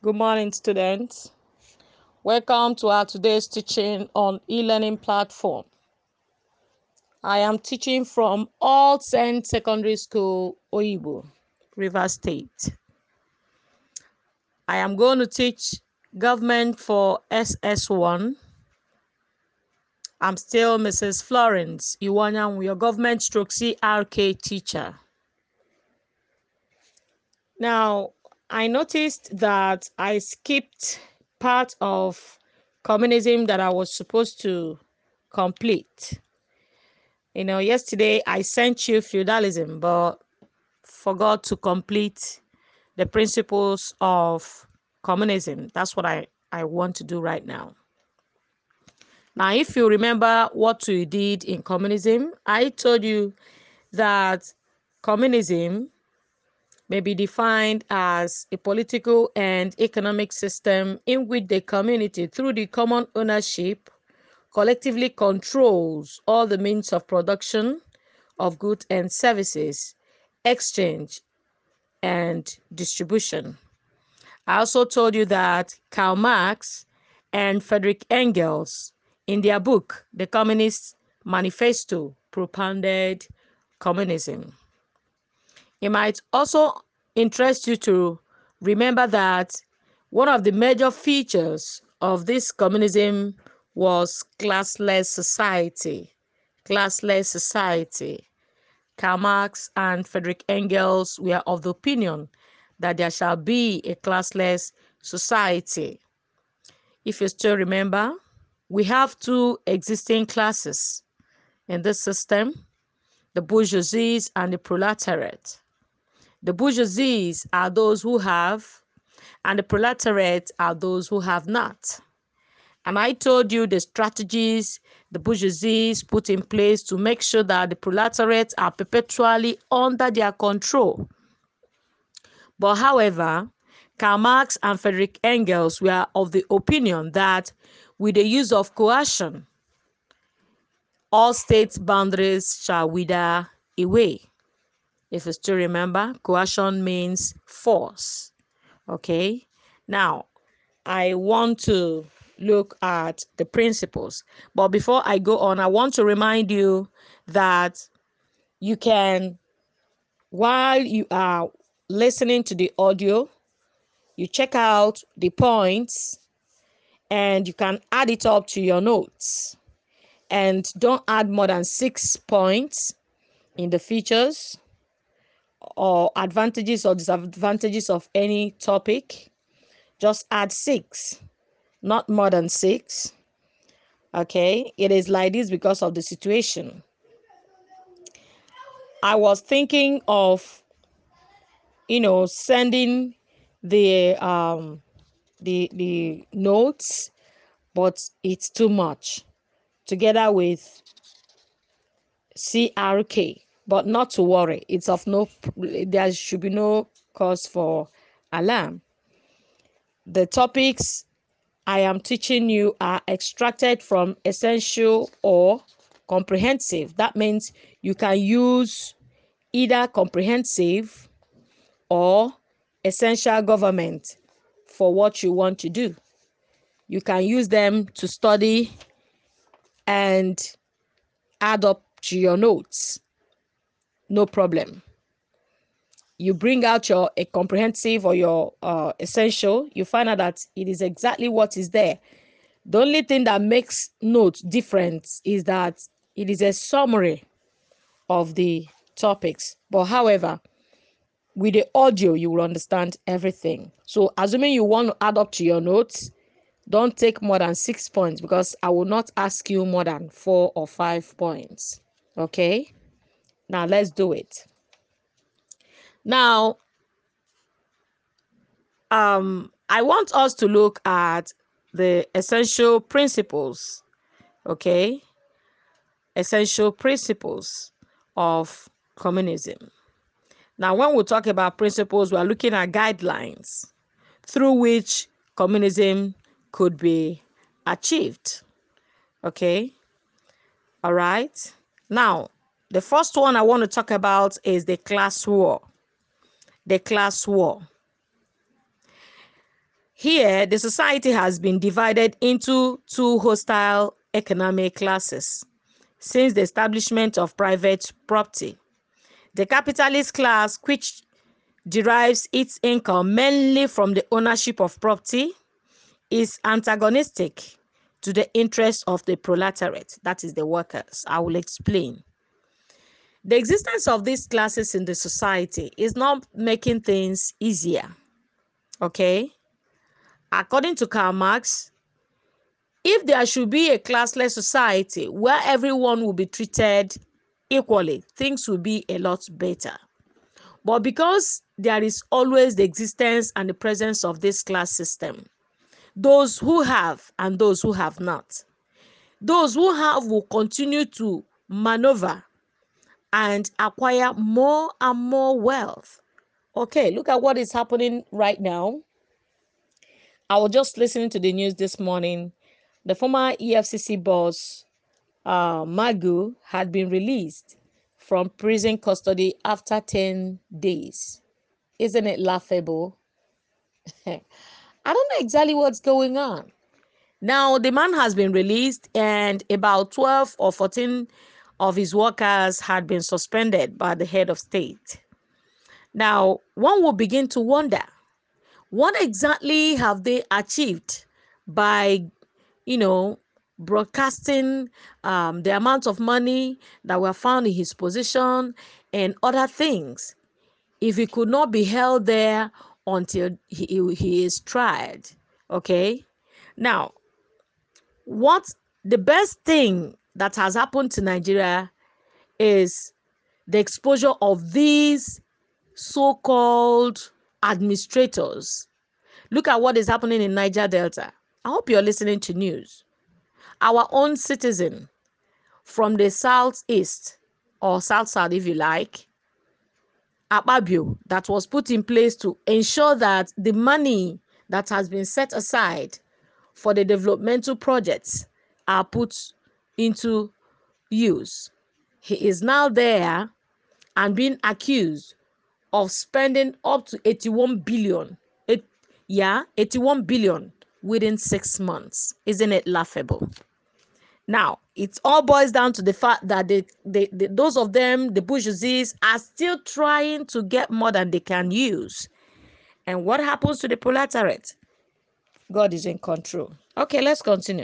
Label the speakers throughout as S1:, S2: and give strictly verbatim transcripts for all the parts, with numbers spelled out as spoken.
S1: Good morning, students. Welcome to our today's teaching on e-learning platform. I am teaching from All Saints Secondary School, Oyibo, Rivers State. I am going to teach government for S S one. I'm still Missus Florence Iwanyang, your government stroke C R K teacher. Now, I noticed that I skipped part of communism that I was supposed to complete. You know, yesterday I sent you feudalism, but forgot to complete the principles of communism. That's what I, I want to do right now. Now, if you remember what we did in communism, I told you that communism may be defined as a political and economic system in which the community, through the common ownership, collectively controls all the means of production of goods and services, exchange, and distribution. I also told you that Karl Marx and Friedrich Engels, in their book, The Communist Manifesto, propounded communism. It might also interest you to remember that one of the major features of this communism was classless society. Classless society. Karl Marx and Friedrich Engels were of the opinion that there shall be a classless society. If you still remember, we have two existing classes in this system, the bourgeoisie and the proletariat. The bourgeoisie are those who have, and the proletariat are those who have not. And I told you the strategies the bourgeoisie put in place to make sure that the proletariat are perpetually under their control. But however, Karl Marx and Friedrich Engels were of the opinion that with the use of coercion, all state boundaries shall wither away. If you still remember, coercion means force. Okay, now I want to look at the principles. But before I go on, I want to remind you that you can, while you are listening to the audio, you check out the points and you can add it up to your notes. And don't add more than six points in the features or advantages or disadvantages of any topic. Just add six, not more than six. Okay, it is like this because of the situation. I was thinking of, you know, sending the um the the notes, but it's too much together with C R K. But not to worry, it's of no, there should be no cause for alarm. The topics I am teaching you are extracted from essential or comprehensive. That means you can use either comprehensive or essential government for what you want to do. You can use them to study and add up to your notes. No problem. You bring out your a comprehensive or your uh, essential, you find out that it is exactly what is there. The only thing that makes notes different is that it is a summary of the topics. But however, with the audio, you will understand everything. So assuming you want to add up to your notes, don't take more than six points because I will not ask you more than four or five points. Okay? Now let's do it. Now, um, I want us to look at the essential principles. Okay? Essential principles of communism. Now, when we talk about principles, we are looking at guidelines through which communism could be achieved. Okay? All right. Now, the first one I want to talk about is the class war. The class war. Here, the society has been divided into two hostile economic classes since the establishment of private property. The capitalist class, which derives its income mainly from the ownership of property, is antagonistic to the interests of the proletariat, that is the workers. I will explain. The existence of these classes in the society is not making things easier. Okay? According to Karl Marx, if there should be a classless society where everyone will be treated equally, things will be a lot better. But because there is always the existence and the presence of this class system, those who have and those who have not, those who have will continue to maneuver and acquire more and more wealth. Okay, look at what is happening right now. I was just listening to the news this morning. The former E F C C boss, uh, Magu, had been released from prison custody after ten days. Isn't it laughable? I don't know exactly what's going on. Now, the man has been released, and about twelve or fourteen of his workers had been suspended by the head of state. Now, one will begin to wonder, what exactly have they achieved by, you know, broadcasting um, the amount of money that were found in his position and other things, if he could not be held there until he, he is tried? Okay. Now, what the best thing that has happened to Nigeria is the exposure of these so-called administrators. Look at what is happening in Niger Delta. I hope you're listening to news. Our own citizen from the southeast, or south south if you like, Akpabio, that was put in place to ensure that the money that has been set aside for the developmental projects are put into use. He is now there and being accused of spending up to eighty-one billion. It, yeah, eighty-one billion within six months. Isn't it laughable? Now, it all boils down to the fact that they, they, they, those of them, the bourgeoisies, are still trying to get more than they can use. And what happens to the proletariat? God is in control. Okay, let's continue.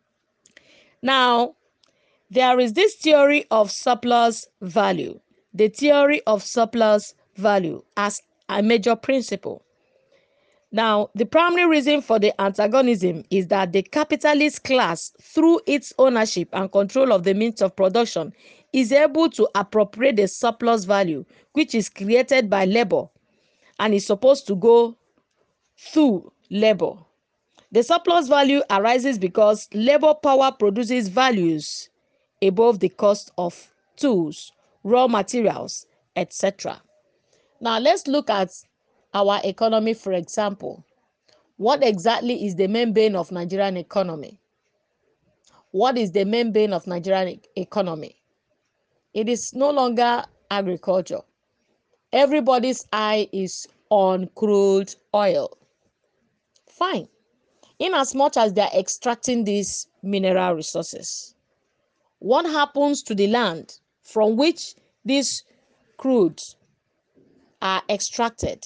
S1: Now, there is this theory of surplus value. The theory of surplus value as a major principle. Now, the primary reason for the antagonism is that the capitalist class, through its ownership and control of the means of production, is able to appropriate the surplus value, which is created by labor and is supposed to go through labor. The surplus value arises because labor power produces values above the cost of tools, raw materials, et cetera. Now, let's look at our economy, for example. What exactly is the main bane of Nigerian economy? What is the main bane of Nigerian economy? It is no longer agriculture. Everybody's eye is on crude oil. Fine. In as much as they are extracting these mineral resources, what happens to the land from which these crudes are extracted?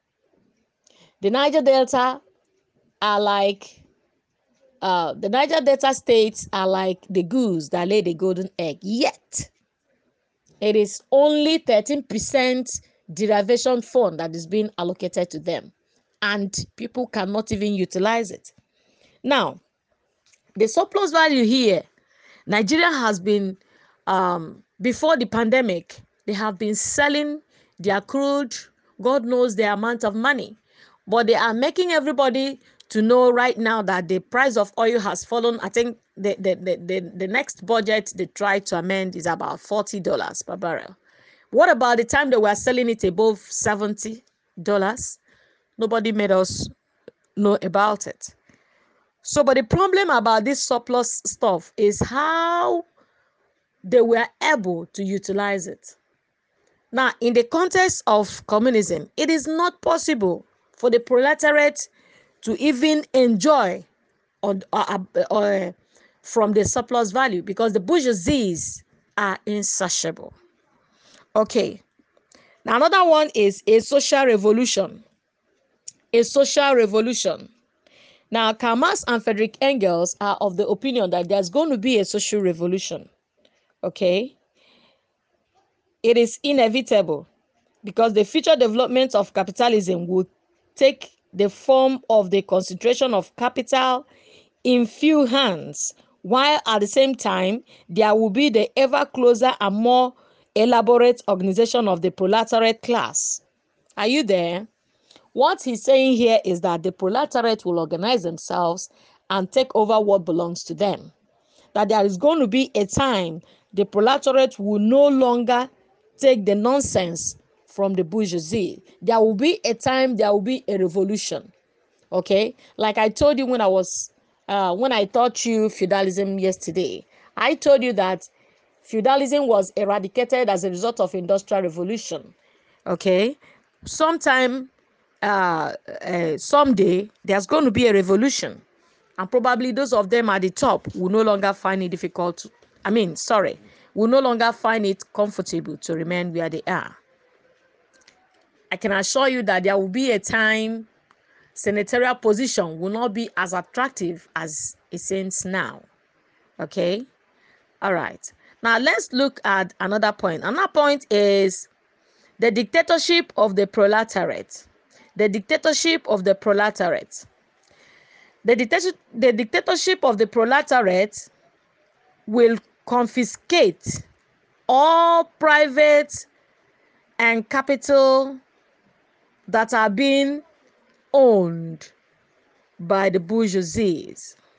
S1: The Niger Delta are like uh, the Niger Delta states are like the goose that lay the golden egg. Yet, it is only thirteen percent derivation fund that is being allocated to them, and people cannot even utilize it. Now, the surplus value here, Nigeria has been, um, before the pandemic, they have been selling their crude, God knows the amount of money. But they are making everybody to know right now that the price of oil has fallen. I think the, the, the, the, the next budget they try to amend is about forty dollars per barrel. What about the time they were selling it above seventy dollars? Nobody made us know about it. So, but the problem about this surplus stuff is how they were able to utilize it. Now, in the context of communism, it is not possible for the proletariat to even enjoy on, uh, uh, from the surplus value, because the bourgeoisies are insatiable. Okay. Now, another one is a social revolution. A social revolution. Now, Karl Marx and Friedrich Engels are of the opinion that there's going to be a social revolution. Okay. It is inevitable because the future development of capitalism will take the form of the concentration of capital in few hands, while at the same time there will be the ever closer and more elaborate organization of the proletariat class. Are you there? What he's saying here is that the proletariat will organize themselves and take over what belongs to them. That there is going to be a time the proletariat will no longer take the nonsense from the bourgeoisie. There will be a time, there will be a revolution. Okay, like I told you when I was uh, when I taught you feudalism yesterday, I told you that feudalism was eradicated as a result of industrial revolution. Okay, sometime uh, uh, someday there's going to be a revolution, and probably those of them at the top will no longer find it difficult to, I mean sorry will no longer find it comfortable to remain where they are. I can assure you that there will be a time senatorial position will not be as attractive as it seems now. Okay, all right, now let's look at another point. Another point is the dictatorship of the proletariat. The dictatorship of the proletariat. The, dictatorship, the dictatorship of the proletariat will confiscate all private and capital that are being owned by the bourgeoisie.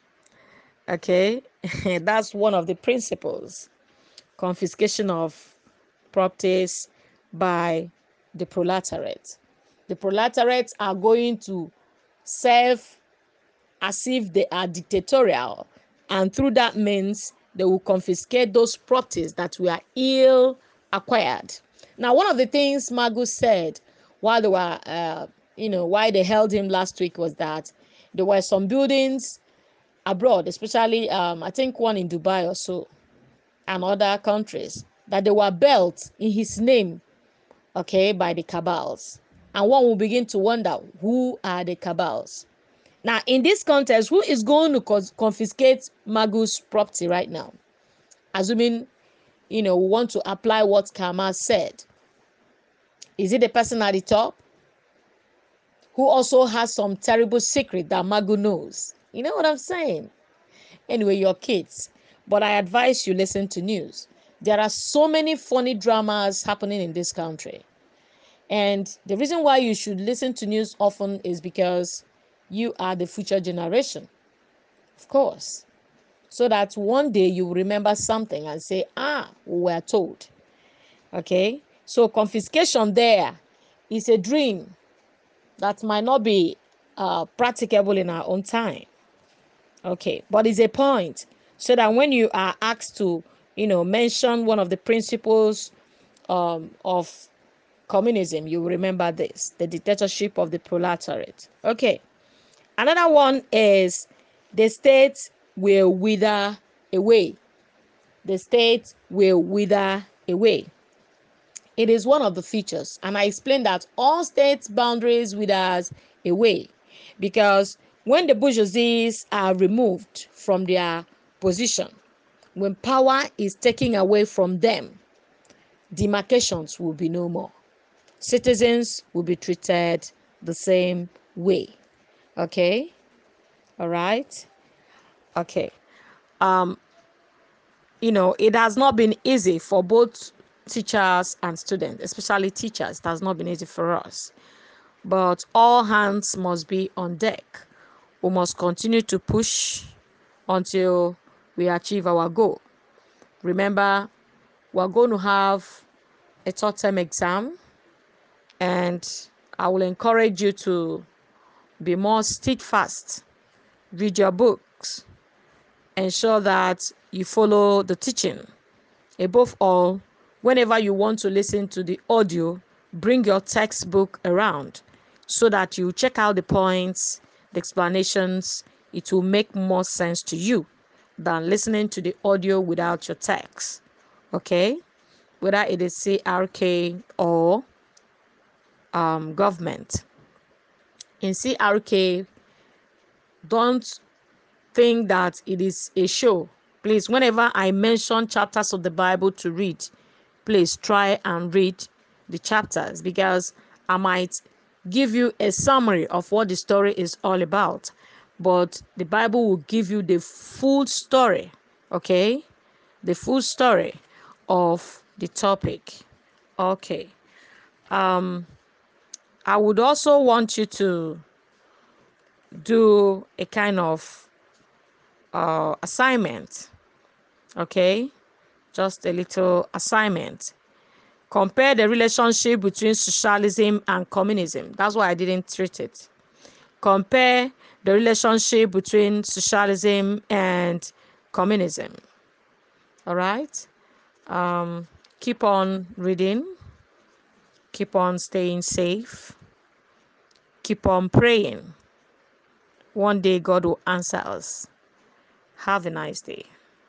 S1: Okay, that's one of the principles. Confiscation of properties by the proletariat. The proletariat are going to serve as if they are dictatorial, and through that means they will confiscate those properties that were ill acquired. Now, one of the things Magu said while they were, uh, you know, why they held him last week was that there were some buildings abroad, especially um, I think one in Dubai or so, and other countries, that they were built in his name, okay, by the cabals. And one will begin to wonder, who are the cabals? Now, in this context, who is going to confiscate Magu's property right now? Assuming, you know, we want to apply what Karl Marx said. Is it the person at the top who also has some terrible secret that Magu knows? You know what I'm saying? Anyway, your kids. But I advise you listen to news. There are so many funny dramas happening in this country. And the reason why you should listen to news often is because you are the future generation. Of course. So that one day you will remember something and say, ah, we were told. Okay? So confiscation there is a dream that might not be uh, practicable in our own time. Okay, but it's a point so that when you are asked to, you know, mention one of the principles um, of communism, you will remember this: the dictatorship of the proletariat. Okay, another one is the state will wither away. The state will wither away. It is one of the features, and I explained that all state boundaries withers away, because when the bourgeoisies are removed from their position, when power is taken away from them, demarcations will be no more. Citizens will be treated the same way. Okay? All right? Okay. Um, you know, it has not been easy for both teachers and students, especially teachers. It has not been easy for us. But all hands must be on deck. We must continue to push until we achieve our goal. Remember, we're going to have a third term exam, and I will encourage you to be more steadfast. Read your books. Ensure that you follow the teaching. Above all, whenever you want to listen to the audio, bring your textbook around so that you check out the points the explanations, it will make more sense to you than listening to the audio without your text. Okay? Whether it is C R K or um, government. In C R K, don't think that it is a show. Please, whenever I mention chapters of the Bible to read, please try and read the chapters, because I might give you a summary of what the story is all about, but the Bible will give you the full story, okay? The full story of the topic. Okay. Um, I would also want you to do a kind of uh, assignment, okay? Just a little assignment. Compare the relationship between socialism and communism. That's why I didn't treat it. Compare the relationship between socialism and communism. All right? Um, keep on reading. Keep on staying safe. Keep on praying. One day God will answer us. Have a nice day.